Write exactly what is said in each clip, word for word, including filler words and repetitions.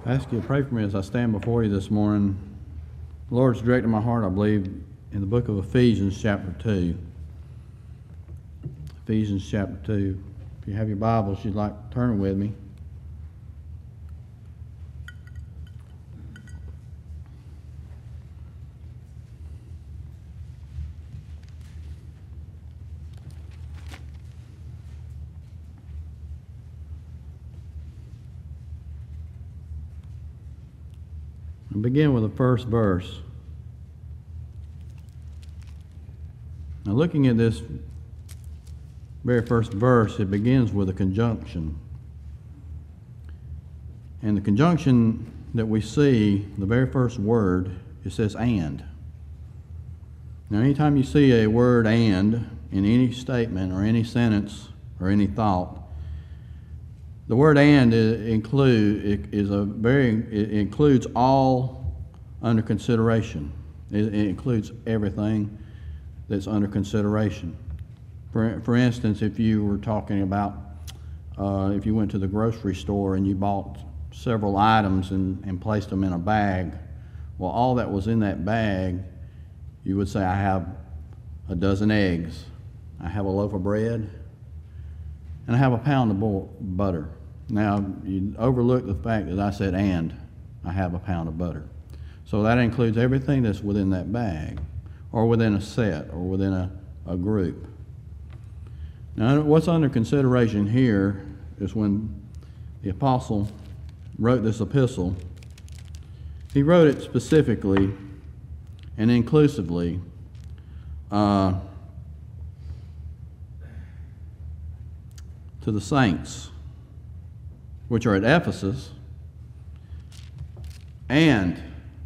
I ask you to pray for me as I stand before you this morning. The Lord's directed my heart, I believe, in the book of Ephesians chapter two. Ephesians chapter two. If you have your Bibles, you'd like to turn with me. I'll begin with the first verse. Now, looking at this very first verse, it begins with a conjunction. And the conjunction that we see, the very first word, it says and. Now, anytime you see a word and in any statement or any sentence or any thought, the word and include is a very it includes all under consideration. It, it includes everything that's under consideration. For for instance, if you were talking about uh, if you went to the grocery store and you bought several items and, and placed them in a bag, well, all that was in that bag, you would say, I have a dozen eggs, I have a loaf of bread, and I have a pound of bo- butter. Now, you overlook the fact that I said, and I have a pound of butter. So that includes everything that's within that bag, or within a set, or within a, a group. Now, what's under consideration here is when the apostle wrote this epistle, he wrote it specifically and inclusively uh, to the saints, which are at Ephesus, and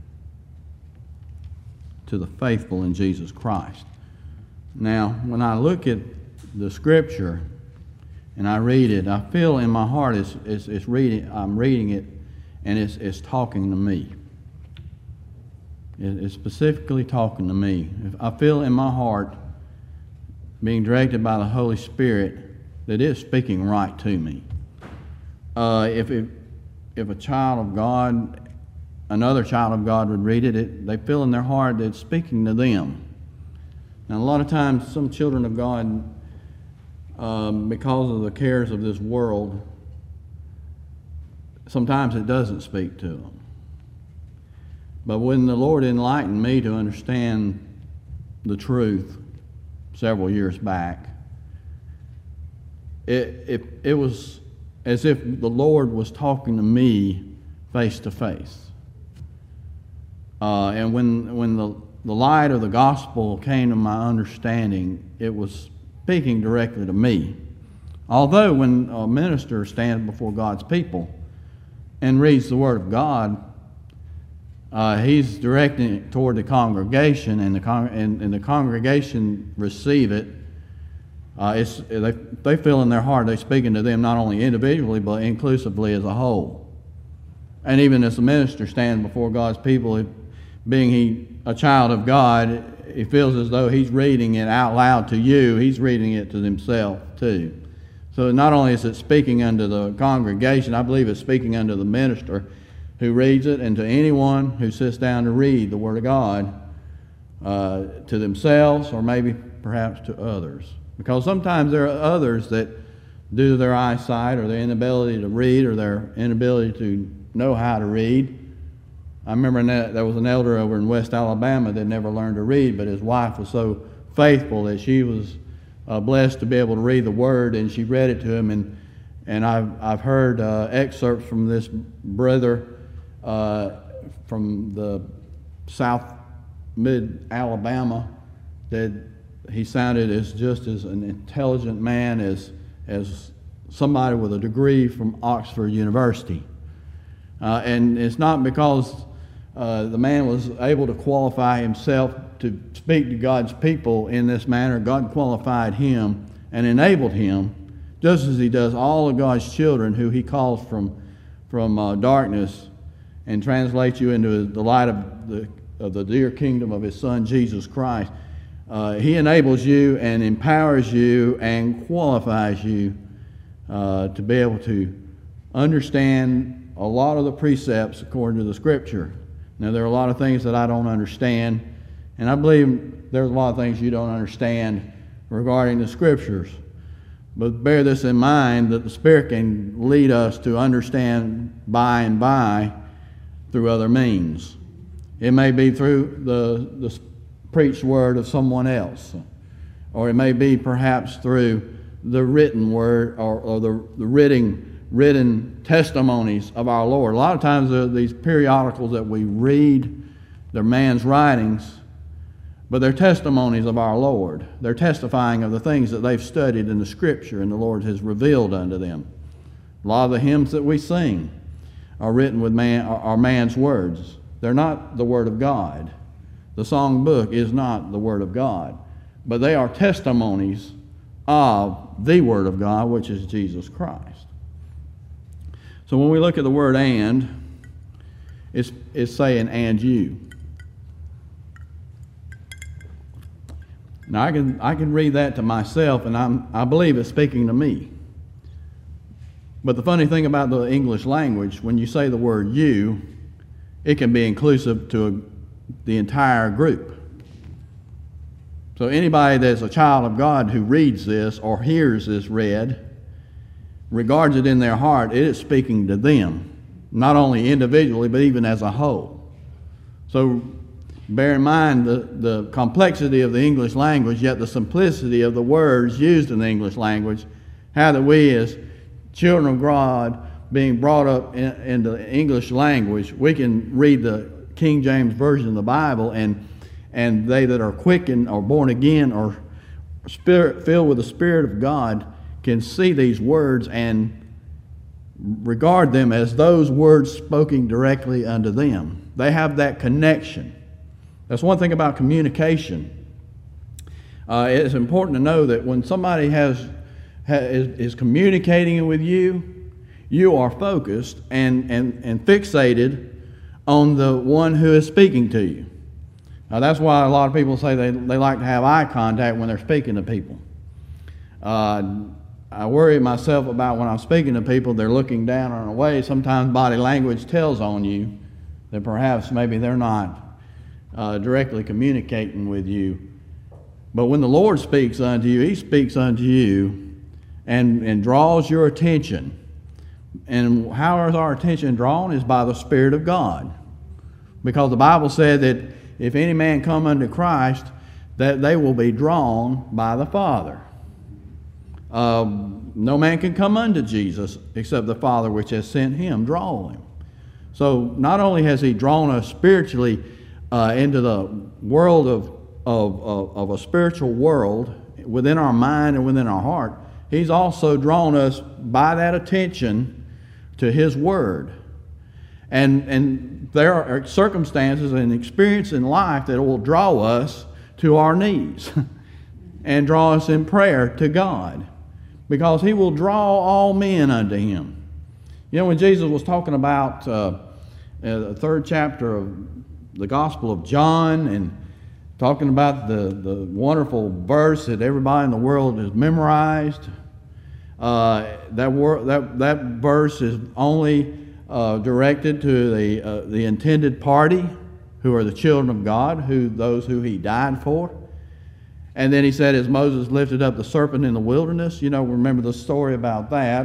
to the faithful in Jesus Christ. Now, when I look at the Scripture and I read it, I feel in my heart it's, it's, it's reading. I'm reading it, and it's, it's talking to me. It, it's specifically talking to me. If I feel in my heart, being directed by the Holy Spirit, that it's speaking right to me. Uh, if it, if a child of God, another child of God would read it, it, they feel in their heart that it's speaking to them. Now, a lot of times, some children of God, um, because of the cares of this world, sometimes it doesn't speak to them. But when the Lord enlightened me to understand the truth several years back, it it, it was as if the Lord was talking to me face to face. Uh, and when when the, the light of the gospel came to my understanding, it was speaking directly to me. Although when a minister stands before God's people and reads the Word of God, uh, he's directing it toward the congregation, and the con- and, and the congregation receive it. Uh, it's, they, they feel in their heart they're speaking to them not only individually but inclusively as a whole. And even as the minister stands before God's people, being he a child of God, he feels as though he's reading it out loud to you, he's reading it to himself too. So not only is it speaking unto the congregation, I believe it's speaking unto the minister who reads it, and to anyone who sits down to read the Word of God, uh, to themselves or maybe perhaps to others. Because sometimes there are others that, due to their eyesight or their inability to read or their inability to know how to read. I remember there was an elder over in West Alabama that never learned to read, but his wife was so faithful that she was uh, blessed to be able to read the Word, and she read it to him. And and I've I've heard uh, excerpts from this brother uh, from the South Mid Alabama that he sounded as just as an intelligent man as as somebody with a degree from Oxford University. Uh, and it's not because uh, the man was able to qualify himself to speak to God's people in this manner. God qualified him and enabled him, just as he does all of God's children who he calls from, from uh, darkness and translates you into the light of the, of the dear kingdom of his Son, Jesus Christ. Uh, he enables you and empowers you and qualifies you uh, to be able to understand a lot of the precepts according to the Scripture. Now, there are a lot of things that I don't understand, and I believe there's a lot of things you don't understand regarding the Scriptures. But bear this in mind, that the Spirit can lead us to understand by and by through other means. It may be through the, the preached word of someone else, or it may be perhaps through the written word or, or the, the written, written testimonies of our Lord. A lot of times there are these periodicals that we read, they're man's writings, but they're testimonies of our Lord. They're testifying of the things that they've studied in the Scripture and the Lord has revealed unto them. A lot of the hymns that we sing are written with man, are man's words. They're not the Word of God. The song book is not the Word of God, but they are testimonies of the Word of God, which is Jesus Christ. So when we look at the word and, it's, it's saying and you. Now I can, I can read that to myself, and I'm, I believe it's speaking to me. But the funny thing about the English language, when you say the word you, it can be inclusive to a, the entire group. So anybody that's a child of God who reads this or hears this read, regards it in their heart, it is speaking to them, not only individually, but even as a whole. So bear in mind the, the complexity of the English language, yet the simplicity of the words used in the English language, how that we as children of God being brought up in, in the English language, we can read the King James Version of the Bible, and and they that are quickened or born again or spirit filled with the Spirit of God can see these words and regard them as those words spoken directly unto them. They have that connection. That's one thing about communication. Uh, it's important to know that when somebody has, has is, is communicating with you, you are focused and, and, and fixated on the one who is speaking to you. Now that's why a lot of people say they, they like to have eye contact when they're speaking to people. Uh, I worry myself about when I'm speaking to people, they're looking down or away. Sometimes body language tells on you that perhaps maybe they're not uh, directly communicating with you. But when the Lord speaks unto you, He speaks unto you and, and draws your attention. And how is our attention drawn? Is by the Spirit of God. Because the Bible said that if any man come unto Christ, that they will be drawn by the Father. Um, no man can come unto Jesus except the Father which has sent Him draw him. So not only has He drawn us spiritually uh, into the world of, of, of, of a spiritual world within our mind and within our heart, He's also drawn us by that attention to His Word. And, and there are circumstances and experience in life that will draw us to our knees and draw us in prayer to God, because He will draw all men unto Him. You know, when Jesus was talking about uh, the third chapter of the Gospel of John and talking about the, the wonderful verse that everybody in the world has memorized, uh, that, wor- that, that verse is only Uh, directed to the uh, the intended party, who are the children of God, who those who He died for. And then He said, as Moses lifted up the serpent in the wilderness, you know, remember the story about that.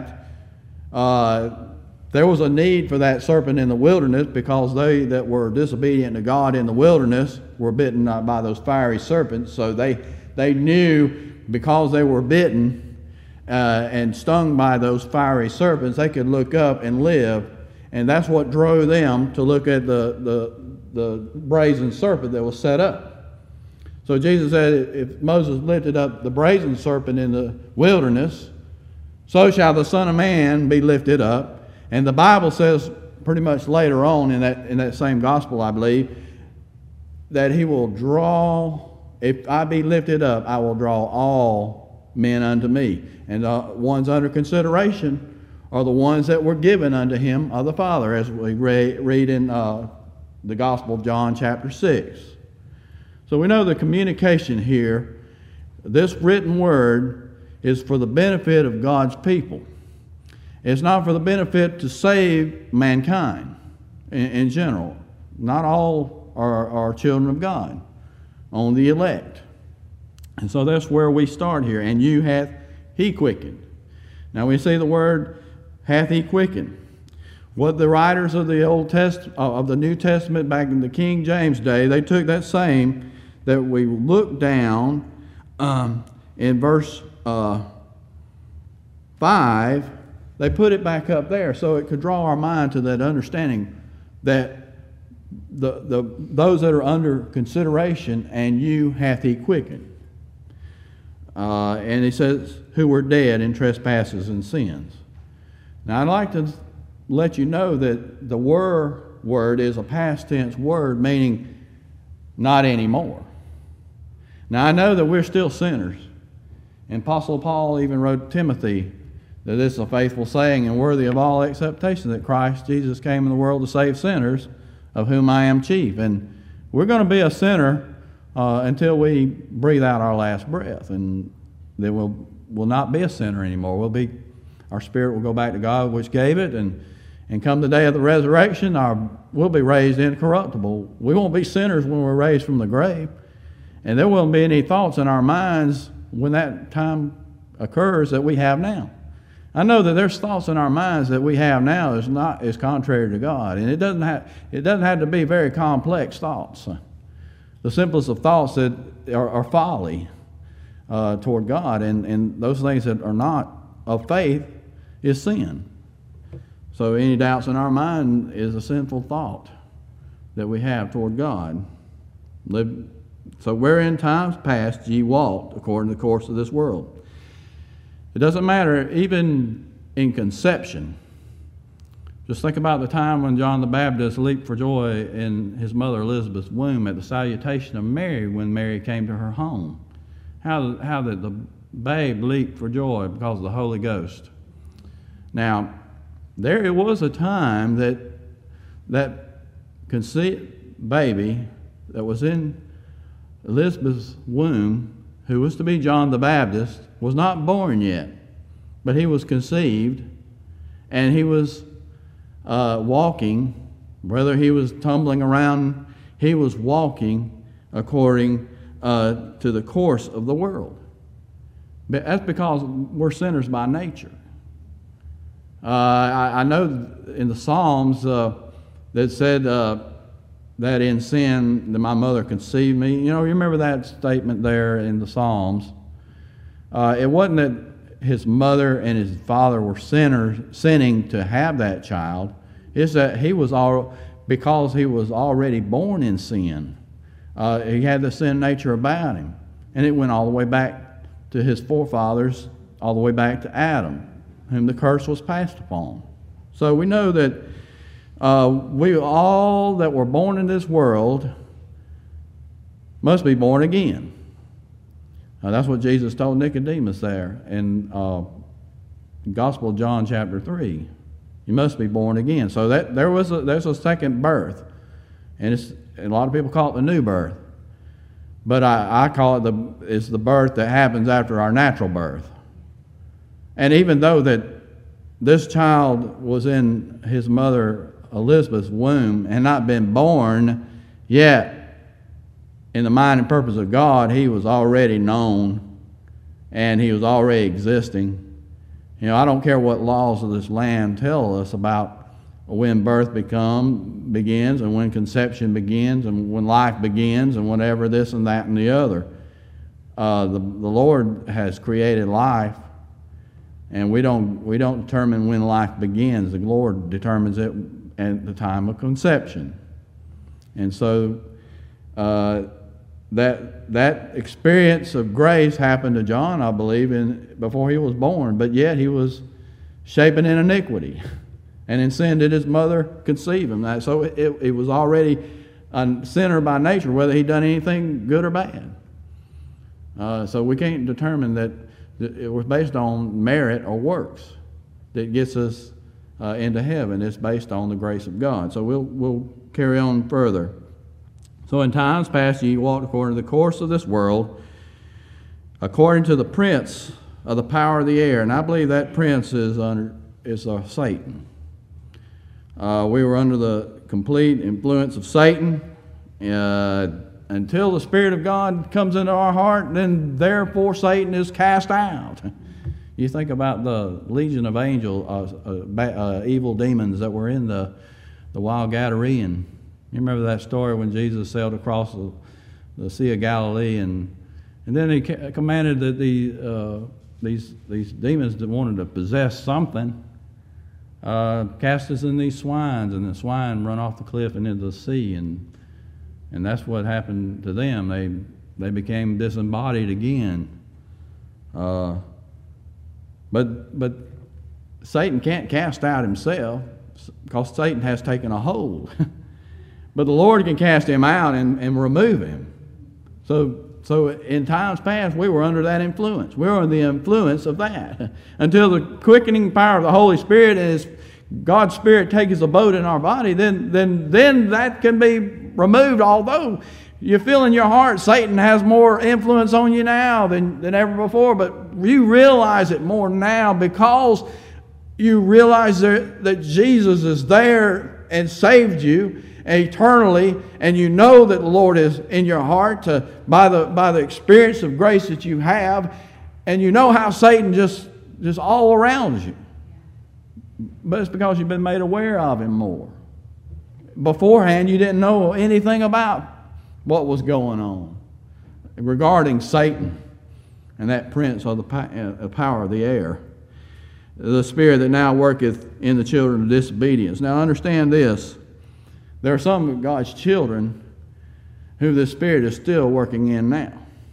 Uh, there was a need for that serpent in the wilderness, because they that were disobedient to God in the wilderness were bitten by those fiery serpents. So they they knew, because they were bitten uh, and stung by those fiery serpents, they could look up and live. And that's what drove them to look at the, the, the brazen serpent that was set up. So Jesus said, if Moses lifted up the brazen serpent in the wilderness, so shall the Son of Man be lifted up. And the Bible says pretty much later on in that, in that same gospel, I believe, that He will draw, if I be lifted up, I will draw all men unto me. And the ones under consideration are the ones that were given unto Him of the Father, as we read in uh, the Gospel of John chapter six. So we know the communication here, this written word, is for the benefit of God's people. It's not for the benefit to save mankind in, in general. Not all are, are children of God, only the elect. And so that's where we start here. And you hath he quickened. Now we see the word hath he quickened. What the writers of the Old Test of the New Testament back in the King James day, they took that same that we look down um, in verse uh, five. They put it back up there so it could draw our mind to that understanding that the the those that are under consideration and you hath he quickened. Uh, and he says, who were dead in trespasses and sins. Now, I'd like to let you know that the were word is a past tense word, meaning not anymore. Now, I know that we're still sinners. And Apostle Paul even wrote to Timothy that this is a faithful saying and worthy of all acceptation that Christ Jesus came in the world to save sinners, of whom I am chief. And we're going to be a sinner Uh, until we breathe out our last breath, and then we'll will not be a sinner anymore. We'll be, our spirit will go back to God which gave it, and and come the day of the resurrection, our we'll be raised incorruptible. We won't be sinners when we're raised from the grave, and there won't be any thoughts in our minds when that time occurs that we have now. I know that there's thoughts in our minds that we have now is not is contrary to God, and it doesn't have it doesn't have to be very complex thoughts. The simplest of thoughts that are, are folly uh, toward God, and, and those things that are not of faith is sin. So any doubts in our mind is a sinful thought that we have toward God. Live, so where in times past ye walked according to the course of this world. It doesn't matter, even in conception. Just think about the time when John the Baptist leaped for joy in his mother Elizabeth's womb at the salutation of Mary when Mary came to her home. How, how did the babe leap for joy? Because of the Holy Ghost. Now, there it was a time that that conceived baby that was in Elizabeth's womb, who was to be John the Baptist, was not born yet, but he was conceived, and he was Uh, walking, whether he was tumbling around, he was walking according uh, to the course of the world. But that's because we're sinners by nature. Uh, I, I know in the Psalms uh, that said uh, that in sin that my mother conceived me. You know, you remember that statement there in the Psalms. Uh, it wasn't that his mother and his father were sinners, sinning to have that child. It's that he was all, because he was already born in sin. Uh, he had the sin nature about him. And it went all the way back to his forefathers, all the way back to Adam, whom the curse was passed upon. So we know that uh, we all that were born in this world must be born again. Now, that's what Jesus told Nicodemus there in uh, Gospel of John chapter three. You must be born again. So that there was a, there's a second birth, and it's and a lot of people call it the new birth, but I, I call it the it's the birth that happens after our natural birth. And even though that this child was in his mother Elizabeth's womb and not been born yet, in the mind and purpose of God, he was already known and he was already existing. You know, I don't care what laws of this land tell us about when birth become begins and when conception begins and when life begins and whatever this and that and the other. Uh, the, the Lord has created life, and we don't we don't determine when life begins. The Lord determines it at the time of conception. And so uh, that that experience of grace happened to John, I believe, in before he was born, but yet he was shapen in iniquity, and in sin did his mother conceive him. So it, it, it was already a sinner by nature, whether he'd done anything good or bad. Uh, so we can't determine that it was based on merit or works that gets us uh, into heaven. It's based on the grace of God. So we'll we'll carry on further. So in times past ye walked according to the course of this world, according to the prince of the power of the air. And I believe that prince is under is uh, Satan. Uh, we were under the complete influence of Satan. Uh, until the Spirit of God comes into our heart, then therefore Satan is cast out. You think about the legion of angel, uh, uh, uh, evil demons that were in the, the wild Gadarean. You remember that story when Jesus sailed across the, the Sea of Galilee, and and then he ca- commanded that the uh, these these demons that wanted to possess something uh, cast us in these swines, and the swine run off the cliff and into the sea, and and that's what happened to them. They they became disembodied again. Uh, but but Satan can't cast out himself because Satan has taken a hold. But the Lord can cast him out and, and remove him. So so in times past, we were under that influence. We were under the influence of that. Until the quickening power of the Holy Spirit and His God's Spirit takes a abode in our body, then, then, then that can be removed. Although you feel in your heart Satan has more influence on you now than, than ever before, but you realize it more now because you realize that, that Jesus is there and saved you eternally, and you know that the Lord is in your heart to, by the by the experience of grace that you have, and you know how Satan just just all around you. But it's because you've been made aware of him more. Beforehand, you didn't know anything about what was going on regarding Satan and that prince of the power of the air, the spirit that now worketh in the children of disobedience. Now understand this. There are some of God's children who the Spirit is still working in now.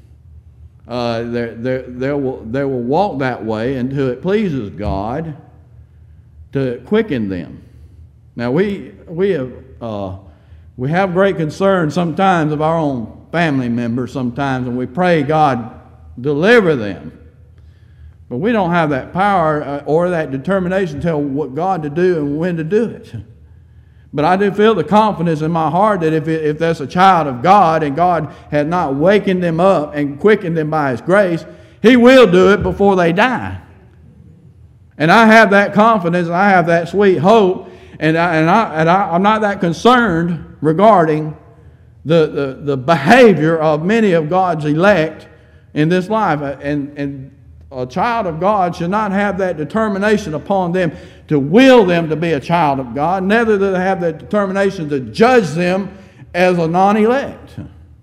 Uh, they they will, they will walk that way until it pleases God to quicken them. Now we we have uh, we have great concern sometimes of our own family members sometimes, and we pray God deliver them. But we don't have that power or that determination to tell what God to do and when to do it. But I do feel the confidence in my heart that if it, if that's a child of God and God had not wakened them up and quickened them by His grace, He will do it before they die. And I have that confidence and I have that sweet hope, and, I, and, I, and I, I'm not that concerned regarding the, the, the behavior of many of God's elect in this life. And, and a child of God should not have that determination upon them to will them to be a child of God, neither do they have that determination to judge them as a non-elect.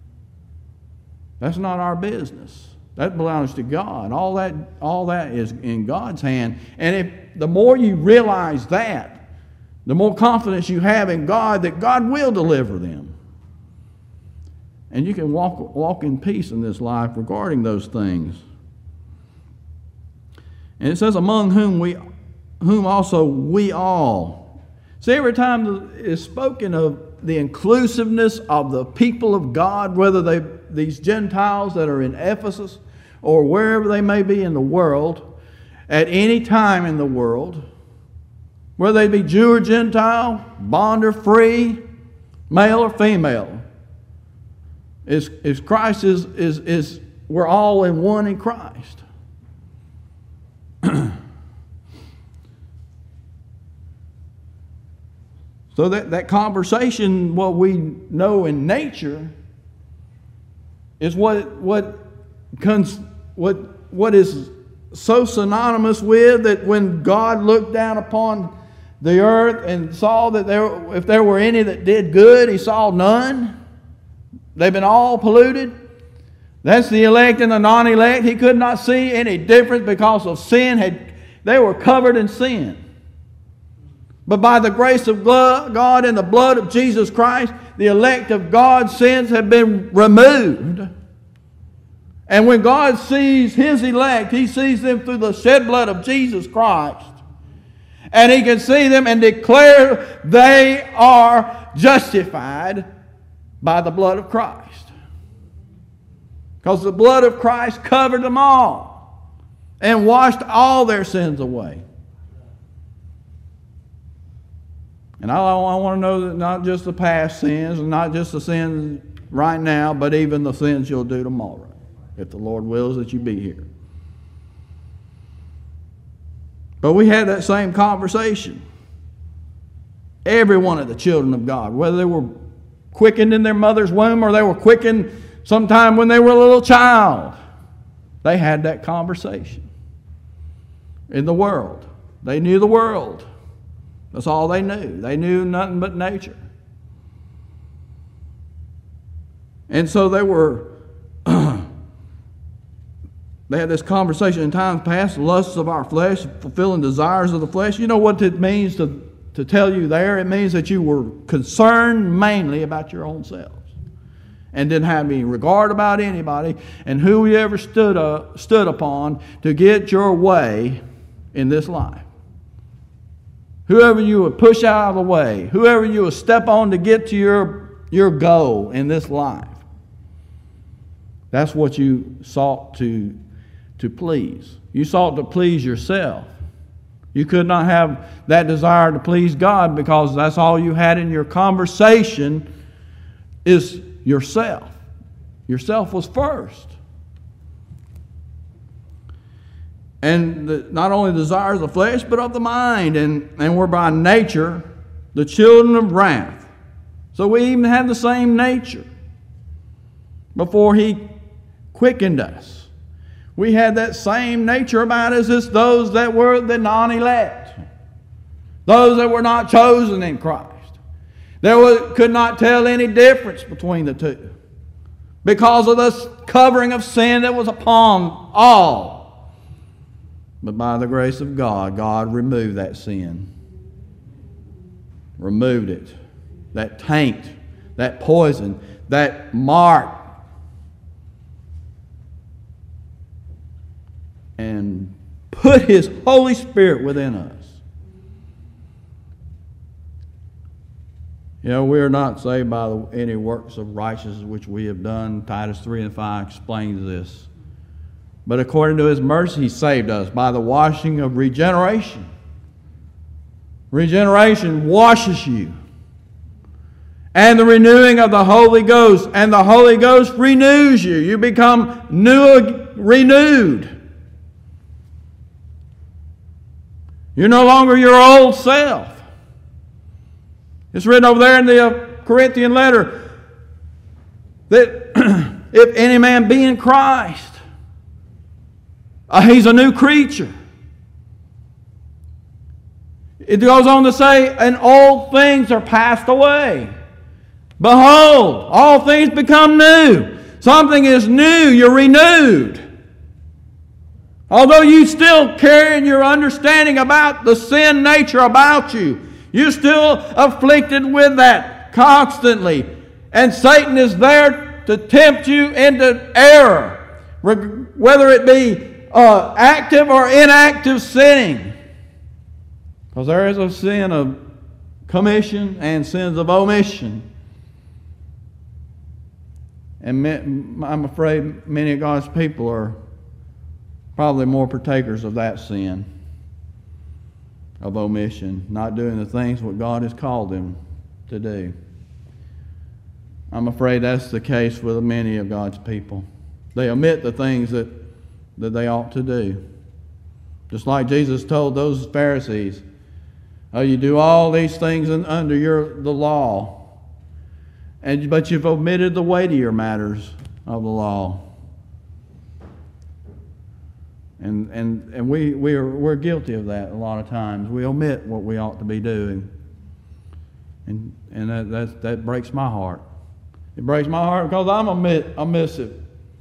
That's not our business. That belongs to God. All that, all that is in God's hand. And if the more you realize that, the more confidence you have in God that God will deliver them. And you can walk, walk in peace in this life regarding those things. And it says, among whom we, whom also we all. See, every time it's spoken of the inclusiveness of the people of God, whether they these Gentiles that are in Ephesus or wherever they may be in the world, at any time in the world, whether they be Jew or Gentile, bond or free, male or female, is is Christ is is is we're all in one in Christ. So that, that conversation, what we know in nature, is what what cons, what what is so synonymous with that when God looked down upon the earth and saw that there, if there were any that did good, He saw none. They've been all polluted. That's the elect and the non-elect. He could not see any difference because of sin. Had they were covered in sin. But by the grace of God and the blood of Jesus Christ, the elect of God's sins have been removed. And when God sees His elect, He sees them through the shed blood of Jesus Christ. And He can see them and declare they are justified by the blood of Christ. Because the blood of Christ covered them all and washed all their sins away. And I, I want to know that not just the past sins and not just the sins right now, but even the sins you'll do tomorrow, if the Lord wills that you be here. But we had that same conversation. Every one of the children of God, whether they were quickened in their mother's womb or they were quickened sometime when they were a little child, they had that conversation. In the world. They knew the world. That's all they knew. They knew nothing but nature. And so they were, they had this conversation in times past, lusts of our flesh, fulfilling desires of the flesh. You know what it means to, to tell you there? It means that you were concerned mainly about your own selves and didn't have any regard about anybody and who you ever stood, uh, stood upon to get your way in this life. Whoever you would push out of the way, whoever you would step on to get to your, your goal in this life. That's what you sought to, to please. You sought to please yourself. You could not have that desire to please God because that's all you had in your conversation is yourself. Yourself was first. And the, not only the desires of the flesh, but of the mind. And, and we're by nature the children of wrath. So we even have the same nature before He quickened us. We had that same nature about us as those that were the non-elect. Those that were not chosen in Christ. There was, could not tell any difference between the two. Because of the covering of sin that was upon all. But by the grace of God, God removed that sin. Removed it. That taint, that poison, that mark. And put His Holy Spirit within us. You know, we are not saved by the, any works of righteousness which we have done. Titus three and five explains this. But according to His mercy, He saved us by the washing of regeneration. Regeneration washes you. And the renewing of the Holy Ghost. And the Holy Ghost renews you. You become new, renewed. You're no longer your old self. It's written over there in the Corinthian letter that if any man be in Christ, uh, he's a new creature. It goes on to say, and old things are passed away. Behold, all things become new. Something is new, you're renewed. Although you still carry your understanding about the sin nature about you, you're still afflicted with that constantly. And Satan is there to tempt you into error, whether it be uh, active or inactive sinning. Because there is a sin of commission and sins of omission. And I'm afraid many of God's people are probably more partakers of that sin of omission, not doing the things what God has called them to do. I'm afraid that's the case with many of God's people. They omit the things that, that they ought to do. Just like Jesus told those Pharisees, oh, you do all these things in, under your, the law, and, but you've omitted the weightier matters of the law. And and and we we are we're guilty of that a lot of times. We omit what we ought to be doing, and and that that that breaks my heart. It breaks my heart because I'm omit I miss it.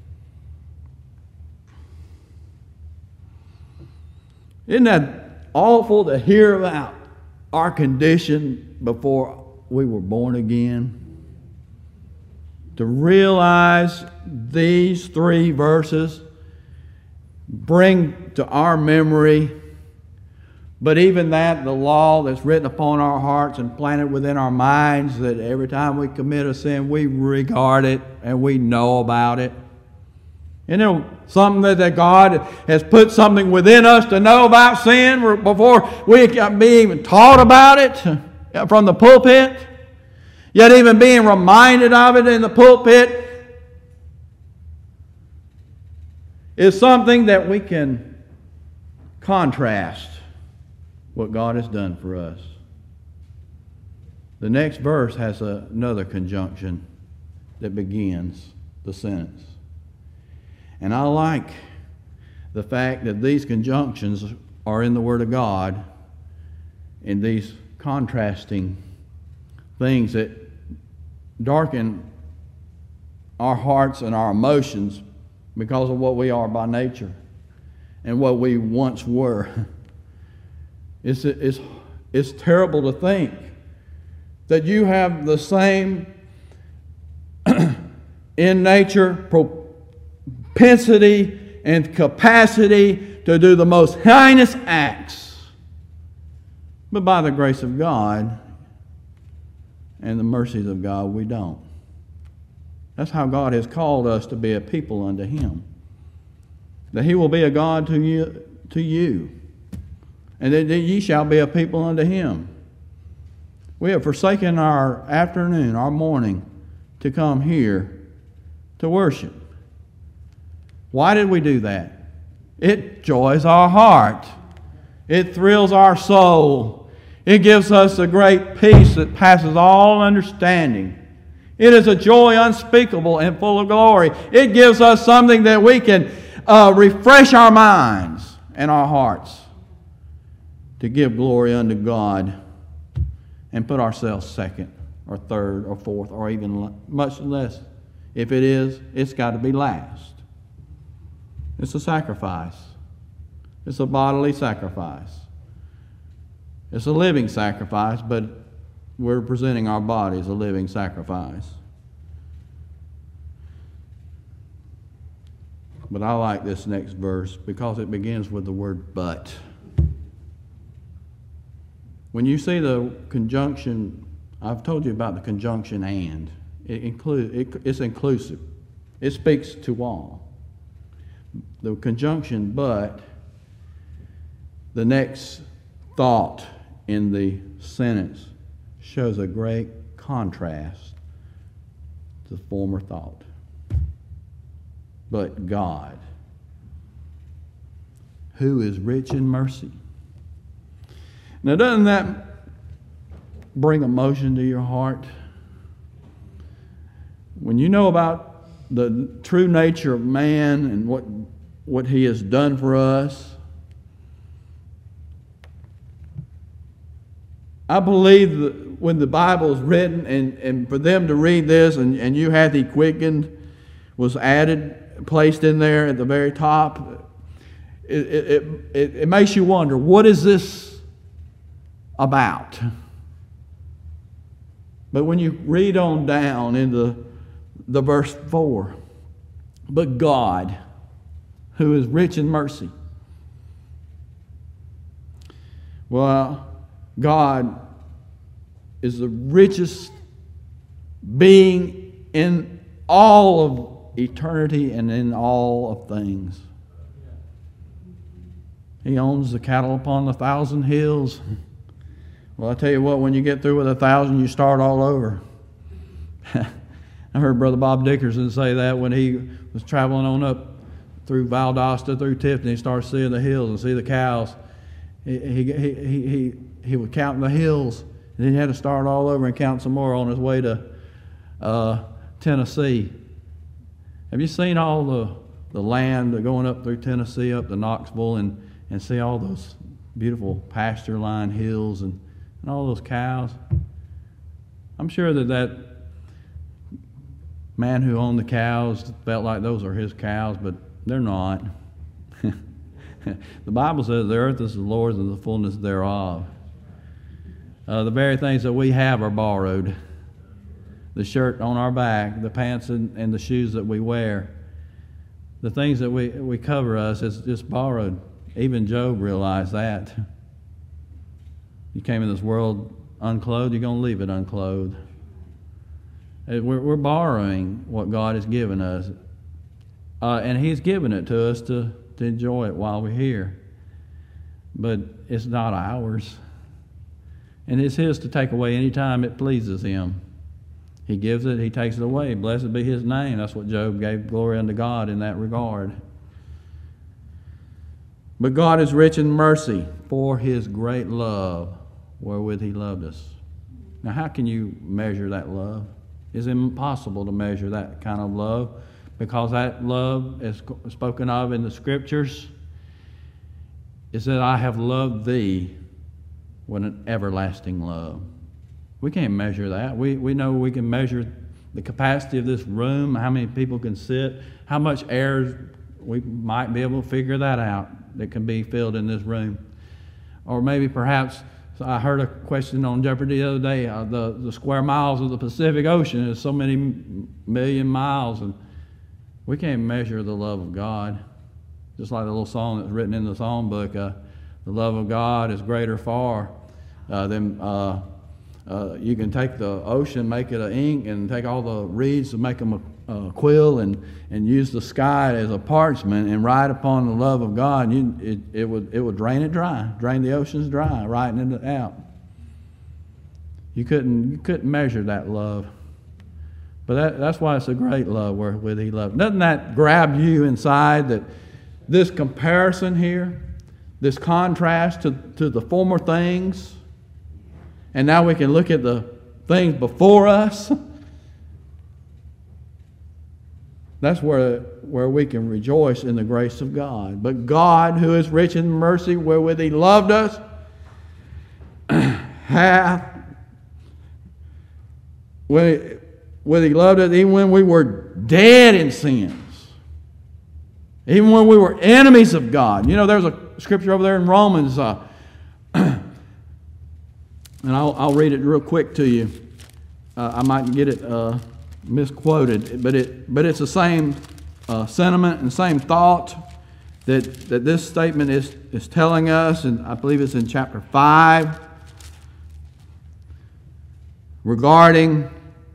Isn't that awful to hear about our condition before we were born again? To realize these three verses bring to our memory, but even that, the law that's written upon our hearts and planted within our minds, that every time we commit a sin, we regard it and we know about it. You know, something that, that God has put something within us to know about sin before we can be even taught about it from the pulpit, yet even being reminded of it in the pulpit is something that we can contrast what God has done for us. The next verse has a, another conjunction that begins the sentence. And I like the fact that these conjunctions are in the Word of God, in these contrasting things that darken our hearts and our emotions because of what we are by nature and what we once were. It's, it's, it's terrible to think that you have the same in nature propensity and capacity to do the most heinous acts. But by the grace of God and the mercies of God, we don't. That's how God has called us to be a people unto Him. That He will be a God to you, to you. And that ye shall be a people unto Him. We have forsaken our afternoon, our morning, to come here to worship. Why did we do that? It joys our heart. It thrills our soul. It gives us a great peace that passes all understanding. It is a joy unspeakable and full of glory. It gives us something that we can uh, refresh our minds and our hearts to give glory unto God and put ourselves second or third or fourth or even much less. If it is, it's got to be last. It's a sacrifice. It's a bodily sacrifice. It's a living sacrifice, but we're presenting our body as a living sacrifice. But I like this next verse because it begins with the word but. When you see the conjunction, I've told you about the conjunction and. It include, it, it's inclusive. It speaks to all. The conjunction but, the next thought in the sentence shows a great contrast to the former thought. But God, who is rich in mercy. Now, doesn't that bring emotion to your heart? When you know about the true nature of man and what, what he has done for us, I believe that when the Bible is written and, and for them to read this and, and you had the quickened was added, placed in there at the very top, it, it, it, it makes you wonder, what is this about? But when you read on down into the verse four, but God, who is rich in mercy. Well, God is the richest being in all of eternity and in all of things. He owns the cattle upon the thousand hills. Well, I tell you what, when you get through with a thousand, you start all over. I heard Brother Bob Dickerson say that when he was traveling on up through Valdosta, through Tiffany, he started seeing the hills and see the cows. He, he, he, he, he, he was counting the hills, and then he had to start all over and count some more on his way to uh, Tennessee. Have you seen all the, the land going up through Tennessee, up to Knoxville, and, and see all those beautiful pasture-lined hills and, and all those cows? I'm sure that that man who owned the cows felt like those are his cows, but they're not. The Bible says the earth is the Lord's and the fullness thereof. Uh, the very things that we have are borrowed. The shirt on our back, the pants and, and the shoes that we wear, the things that we, we cover us is just borrowed. Even Job realized that. You came in this world unclothed, you're going to leave it unclothed. We're, we're borrowing what God has given us. Uh, and He's given it to us to, to enjoy it while we're here. But it's not ours. And it's His to take away any time it pleases Him. He gives it, He takes it away. Blessed be His name. That's what Job gave glory unto God in that regard. But God is rich in mercy for his great love wherewith he loved us. Now, how can you measure that love? It's impossible to measure that kind of love, because that love, as spoken of in the Scriptures, is that I have loved thee with an everlasting love. We can't measure that. We, we know we can measure the capacity of this room, how many people can sit, how much air, we might be able to figure that out that can be filled in this room. Or maybe perhaps, so I heard a question on Jeopardy the other day, uh, the, the square miles of the Pacific Ocean is so many million miles, and we can't measure the love of God. Just like the little song that's written in the songbook, uh, the love of God is greater far uh, than... Uh, Uh, you can take the ocean, make it an ink, and take all the reeds to make them a, a quill, and, and use the sky as a parchment and write upon the love of God. And you, it, it would it would drain it dry, drain the oceans dry, writing it out. You couldn't you couldn't measure that love, but that, that's why it's a great love wherewith he loved. Doesn't that grab you inside? That this comparison here, this contrast to, to the former things. And now we can look at the things before us. That's where, where we can rejoice in the grace of God. But God, who is rich in mercy, wherewith he loved us, hath, when he loved us, even when we were dead in sins, even when we were enemies of God. You know, there's a scripture over there in Romans, uh, and I'll, I'll read it real quick to you. Uh, I might get it uh, misquoted, but it but it's the same uh, sentiment and same thought that that this statement is is telling us, and I believe it's in chapter five, regarding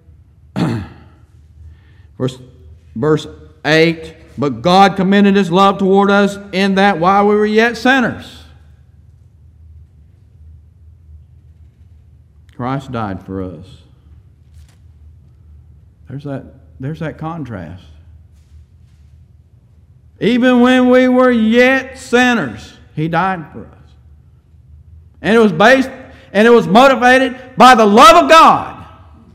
verse verse eight. But God commended his love toward us in that while we were yet sinners, Christ died for us. There's that, there's that contrast. Even when we were yet sinners, he died for us. And it was based, and it was motivated by the love of God.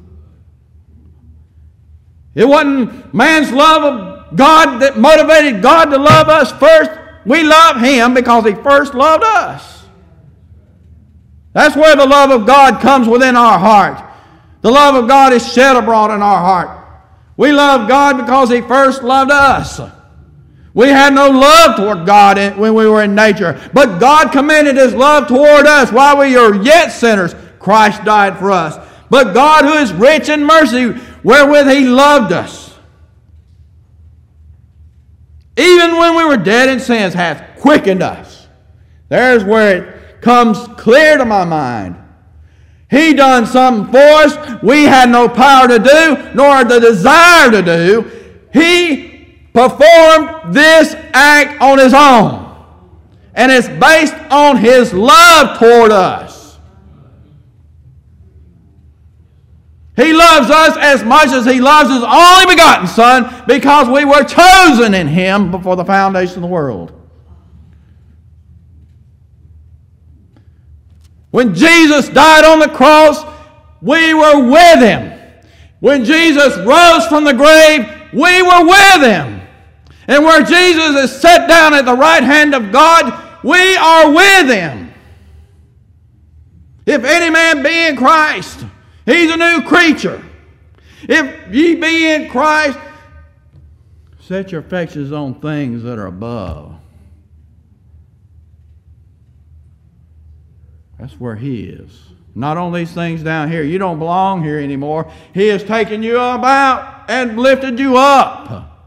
It wasn't man's love of God that motivated God to love us first. We love him because he first loved us. That's where the love of God comes within our heart. The love of God is shed abroad in our heart. We love God because he first loved us. We had no love toward God when we were in nature, but God commended his love toward us while we were yet sinners. Christ died for us. But God, who is rich in mercy, wherewith he loved us, even when we were dead in sins, hath quickened us. There's where it comes clear to my mind. He done something for us we had no power to do, nor the desire to do. He performed this act on his own. And it's based on his love toward us. He loves us as much as he loves his only begotten Son, because we were chosen in him before the foundation of the world. When Jesus died on the cross, we were with him. When Jesus rose from the grave, we were with him. And where Jesus is set down at the right hand of God, we are with him. If any man be in Christ, he's a new creature. If ye be in Christ, set your affections on things that are above. That's where he is. Not on these things down here. You don't belong here anymore. He has taken you about and lifted you up.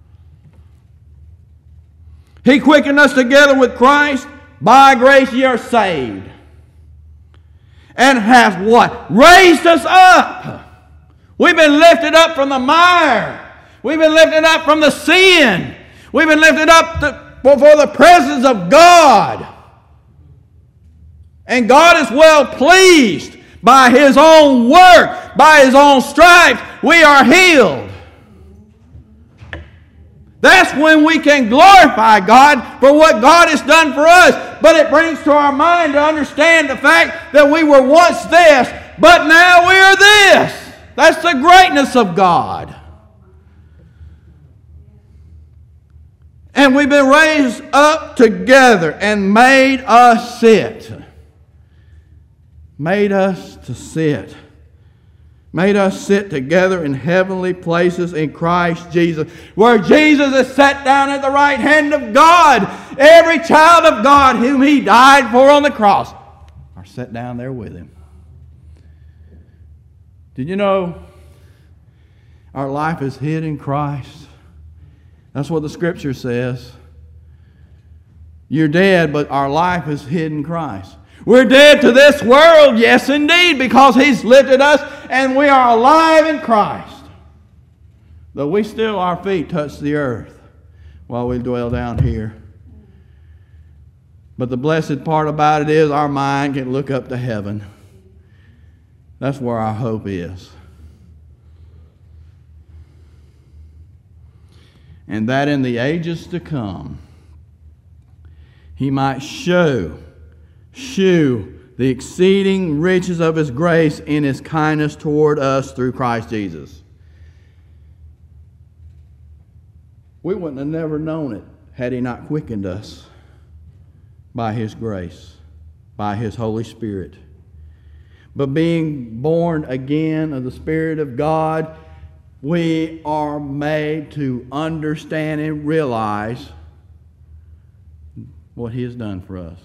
He quickened us together with Christ. By grace ye are saved. And hath what? Raised us up. We've been lifted up from the mire. We've been lifted up from the sin. We've been lifted up to, before the presence of God. And God is well pleased by his own work, by his own stripes. We are healed. That's when we can glorify God for what God has done for us. But it brings to our mind to understand the fact that we were once this, but now we are this. That's the greatness of God. And we've been raised up together and made us sit. Made us to sit. Made us sit together in heavenly places in Christ Jesus, where Jesus is set down at the right hand of God. Every child of God whom He died for on the cross are set down there with Him. Did you know our life is hid in Christ? That's what the Scripture says. You're dead, but our life is hid in Christ. We're dead to this world, yes indeed, because He's lifted us and we are alive in Christ. Though we still, our feet touch the earth while we dwell down here. But the blessed part about it is our mind can look up to heaven. That's where our hope is. And that in the ages to come, He might show shew the exceeding riches of His grace in His kindness toward us through Christ Jesus. We wouldn't have never known it had He not quickened us by His grace, by His Holy Spirit. But being born again of the Spirit of God, we are made to understand and realize what He has done for us.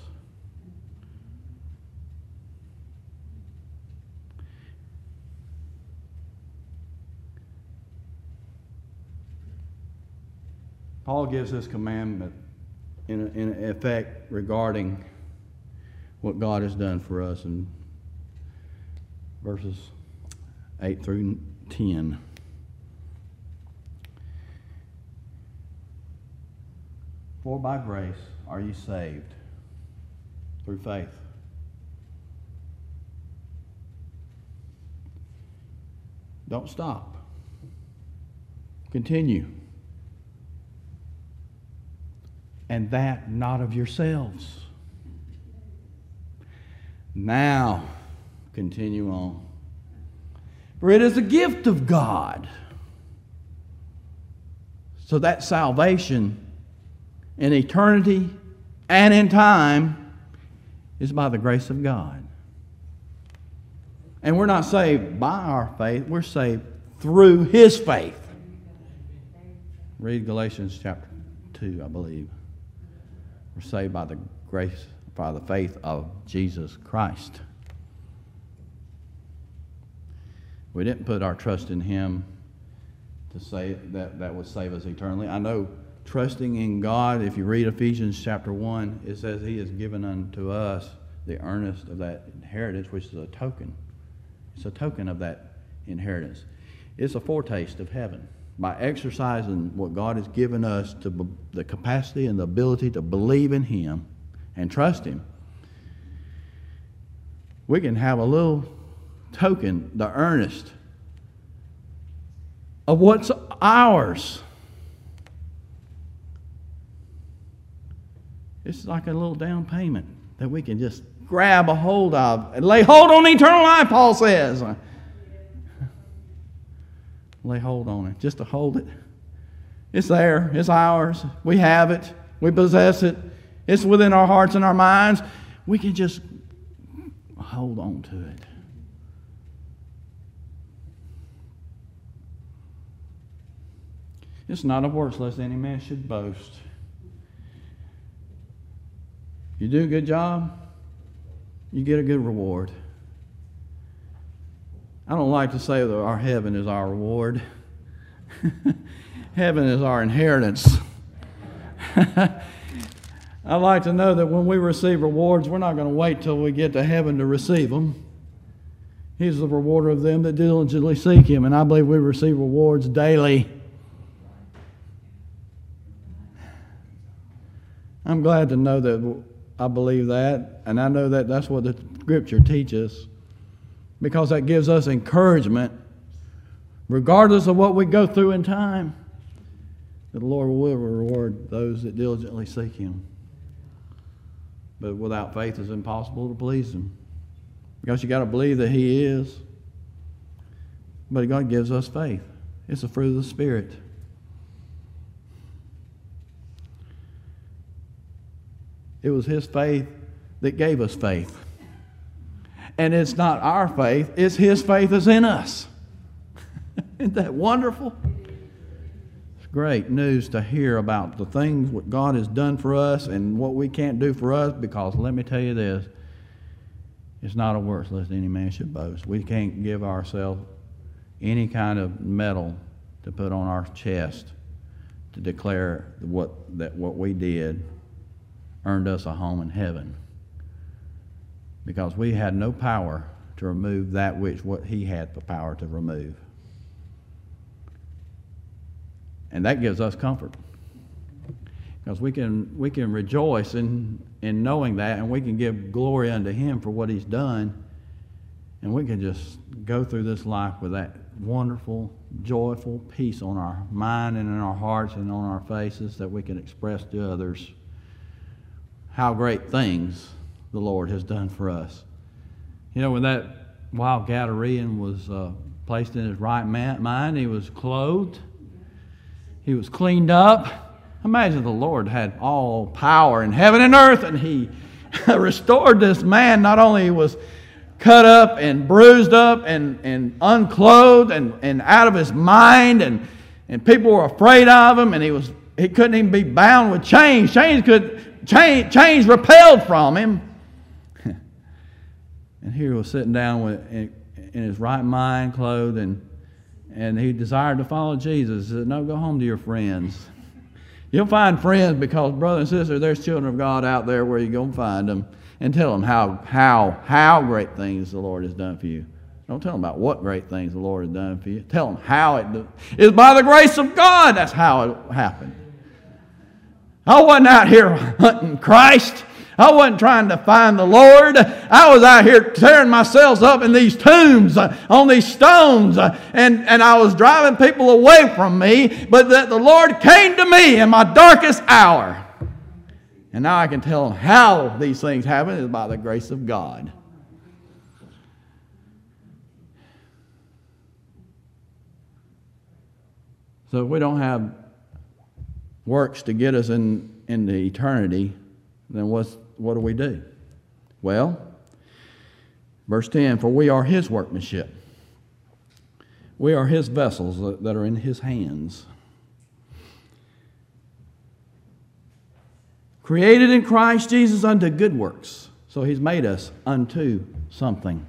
Paul gives this commandment in, in effect regarding what God has done for us in verses eight through ten. For by grace are you saved through faith. Don't stop. Continue. And that not of yourselves. Now, continue on. For it is a gift of God. So that salvation in eternity and in time is by the grace of God. And we're not saved by our faith, we're saved through His faith. Read Galatians chapter two, I believe. We're saved by the grace, by the faith of Jesus Christ. We didn't put our trust in Him to say that that would save us eternally. I know trusting in God, if you read Ephesians chapter one, it says He has given unto us the earnest of that inheritance, which is a token. It's a token of that inheritance. It's a foretaste of heaven. By exercising what God has given us, to be, the capacity and the ability to believe in Him and trust Him, we can have a little token, the earnest of what's ours. It's like a little down payment that we can just grab a hold of and lay hold on eternal life, Paul says. Lay hold on it, just to hold it. It's there. It's ours. We have it. We possess it. It's within our hearts and our minds. We can just hold on to it. It's not of works, lest any man should boast. You do a good job, you get a good reward. I don't like to say that our heaven is our reward. Heaven is our inheritance. I like to know that when we receive rewards, we're not going to wait till we get to heaven to receive them. He's the rewarder of them that diligently seek Him, and I believe we receive rewards daily. I'm glad to know that I believe that, and I know that that's what the Scripture teaches, because that gives us encouragement, regardless of what we go through in time. that the Lord will reward those that diligently seek Him. But without faith it's impossible to please Him. Because you got to believe that He is. But God gives us faith. It's a fruit of the Spirit. It was His faith that gave us faith. And it's not our faith, it's His faith that's in us. Isn't that wonderful? It's great news to hear about the things what God has done for us and what we can't do for us, because let me tell you this, it's not a works lest any man should boast. We can't give ourselves any kind of medal to put on our chest to declare what that what we did earned us a home in heaven, because we had no power to remove that which what He had the power to remove. And that gives us comfort, because we can we can rejoice in, in knowing that, and we can give glory unto Him for what He's done, and we can just go through this life with that wonderful, joyful peace on our mind and in our hearts and on our faces, that we can express to others how great things the Lord has done for us. You know, when that wild Gadarean was uh, placed in his right mind, he was clothed, he was cleaned up. Imagine the Lord had all power in heaven and earth, and He restored this man. Not only was cut up and bruised up and, and unclothed and, and out of his mind, and, and people were afraid of him, and he was he couldn't even be bound with chains. Chains could chain, chains repelled from him. And here he was sitting down with, in, in his right mind, clothed, and and he desired to follow Jesus. He said, "No, go home to your friends." You'll find friends, because, brother and sister, there's children of God out there where you go and find them and tell them how how how great things the Lord has done for you. Don't tell them about what great things the Lord has done for you. Tell them how it do. It's by the grace of God. That's how it happened. I wasn't out here hunting Christ. I wasn't trying to find the Lord. I was out here tearing myself up in these tombs, uh, on these stones, uh, and, and I was driving people away from me, but that the Lord came to me in my darkest hour. And now I can tell them how these things happen is by the grace of God. So if we don't have works to get us in into eternity, then what's what do we do? Well, verse ten, for we are His workmanship. We are His vessels that are in His hands, created in Christ Jesus unto good works. So He's made us unto something.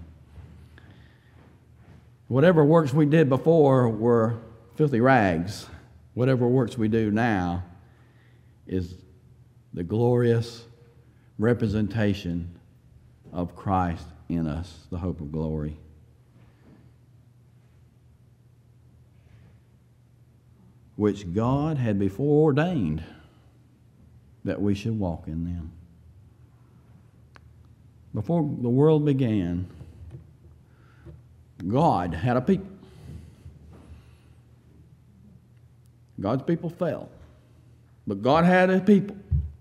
Whatever works we did before were filthy rags. Whatever works we do now is the glorious representation of Christ in us, the hope of glory. Which God had before ordained that we should walk in them. Before the world began, God had a people. God's people fell, but God had a people.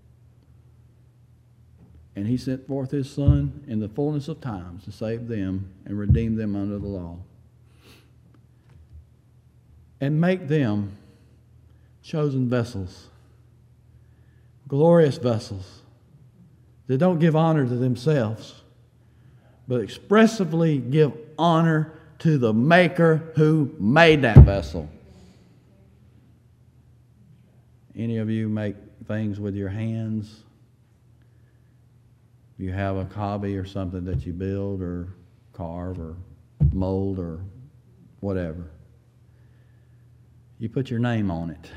And He sent forth His Son in the fullness of times to save them and redeem them under the law. And make them chosen vessels, glorious vessels, that don't give honor to themselves, but expressively give honor to the Maker who made that vessel. Any of you make things with your hands? You have a hobby or something that you build or carve or mold or whatever. You put your name on it.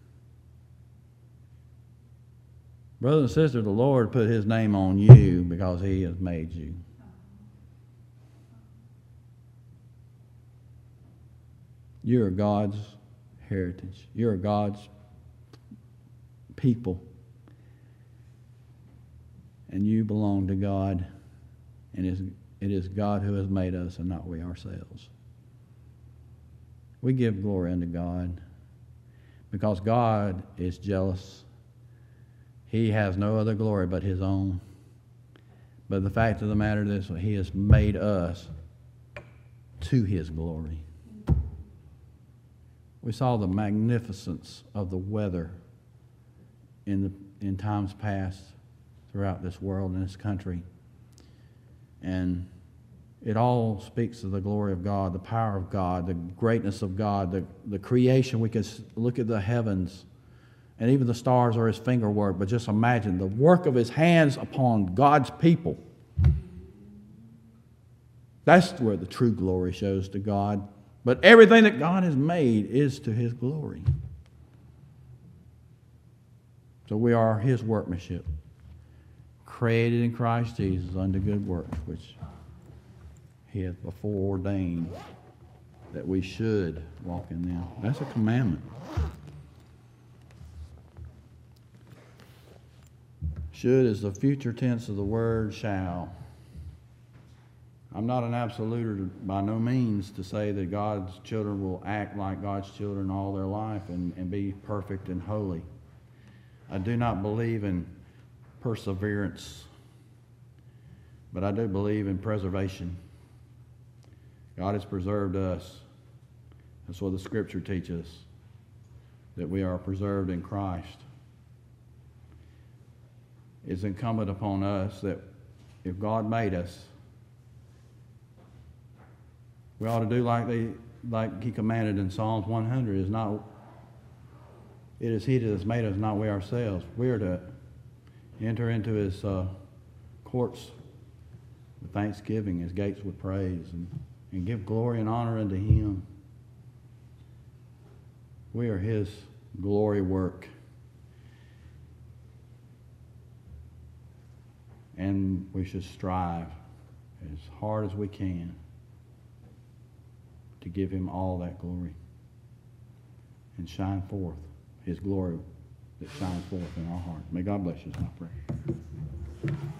Brother and sister, the Lord put His name on you because He has made you. You're God's heritage. You're God's people. And you belong to God, and it is God who has made us and not we ourselves. We give glory unto God. because God is jealous. He has no other glory but his own. But the fact of the matter is, he has made us to his glory. We saw the magnificence of the weather in the in times past throughout this world and this country. And it all speaks of the glory of God, the power of God, the greatness of God, the, the creation. We can look at the heavens, and even the stars are his finger work. But just imagine the work of his hands upon God's people. That's where the true glory shows to God. But everything that God has made is to his glory. So we are his workmanship, created in Christ Jesus unto good works, which he hath before ordained that we should walk in them. That's a commandment. Should is the future tense of the word shall. I'm not an absoluter by no means to say that God's children will act like God's children all their life and, and be perfect and holy. I do not believe in perseverance, but I do believe in preservation. God has preserved us. That's what the Scripture teaches, that we are preserved in Christ. It's incumbent upon us that if God made us, we ought to do like they, like he commanded in Psalms one hundred. Is not, it is he that has made us, not we ourselves. We are to enter into his uh, courts with thanksgiving, his gates with praise, and, and give glory and honor unto him. We are his glory work. And we should strive as hard as we can to give him all that glory and shine forth his glory that shines forth in our hearts. May God bless you, is my prayer.